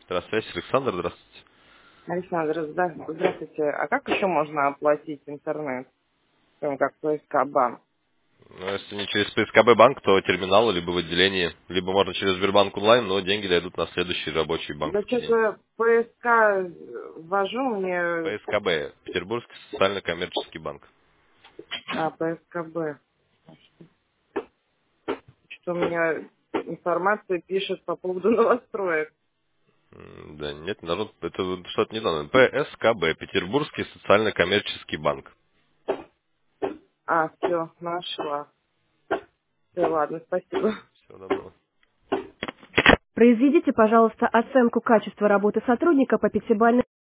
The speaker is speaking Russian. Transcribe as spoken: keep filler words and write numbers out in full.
Здравствуйте, Александр, здравствуйте. Александр, зда- здравствуйте. А как еще можно оплатить интернет, кроме как П С К банк? Ну, если не через П С К Б банк, то терминал, либо в отделении, либо можно через Сбербанк онлайн, но деньги дойдут на следующий рабочий Да банковский день. что-то П С К ввожу мне, П С К Б, Петербургский социально-коммерческий банк. а, П С К Б. Что у меня информация пишет по поводу новостроек. М, Да нет, народ, это вот что-то не надо. П С К Б, Петербургский социально-коммерческий банк. А, все, нашла. Все, ладно, спасибо. Всего доброго. Произведите, пожалуйста, оценку качества работы сотрудника по пятибалльной